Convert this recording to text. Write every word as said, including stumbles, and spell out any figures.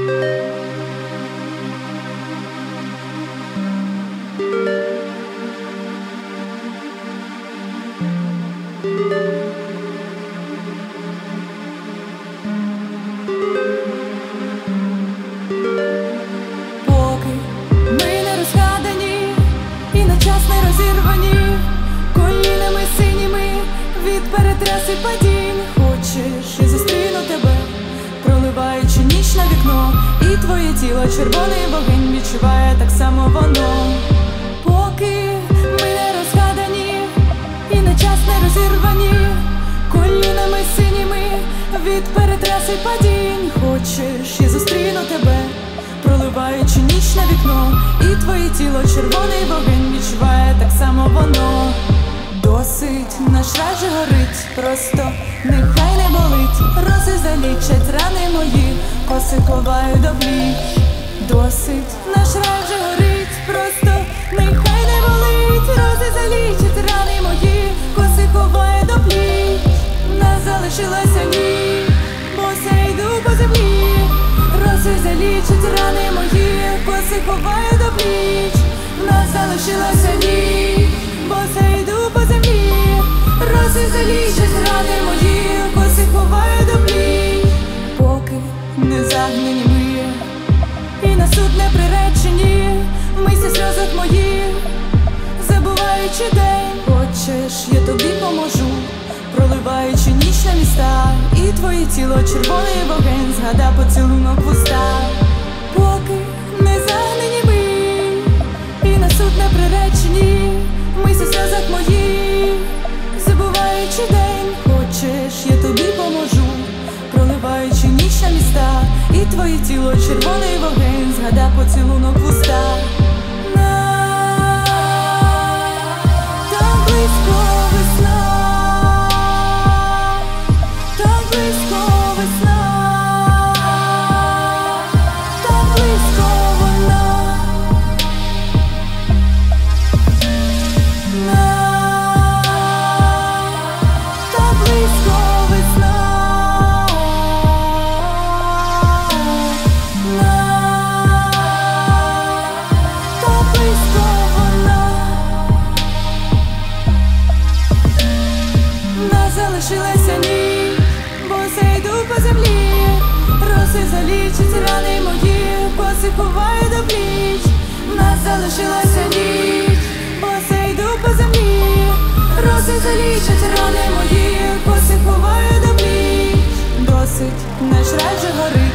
Перетряси падінь, хочеш, я зустріну тебе, проливаючи ніч на вікно, і твоє тіло червоний вогонь відчуває так само воно. Поки ми не розгадані і на час не розірвані, колінами синіми від перетряси падінь, хочеш, я зустріну тебе, проливаючи ніч на вікно, і твоє тіло червоний вогонь відчуває так само воно. Досить, наш рай же горить, просто нехай не болить. Рози залічать рани мої, коси ховаю до пліч. Досить, наш рай же горить, просто нехай не болить. Рози залічать рани мої, коси ховаю до пліч. Нас залишилася ніч, бо я йду по землі. Рози залічать рани мої, коси ховаю до пліч. Нас залишилася ніч, бо я йду по землі. Рози залічать рани мої, коси ховаю до пліч. Поки не загнані ми і на суд не приречені, вмийся сльозах моїх, забуваючи день. Хочеш, я тобі поможу, проливаючи ніч на міста, і твоє тіло червоний вогонь, згада поцілунок в уста. Поки не загнані ми і на суд не приречені, вмийся сльозах моїх, забуваючи день. Хочеш, я тобі поможу, проливаючи ніч на міста, і твоє тіло червоний вогонь, згада поцілунок в уста. Нам так близько весна, так близько весна, так близько вона. Залишилася ніч, бо я йду по землі. Роси залічать рани мої, коси ховаю до пліч. Нас залишилася ніч, бо я йду по землі. Роси залічать рани мої, коси ховаю до пліч. Досить, наш рай же горить.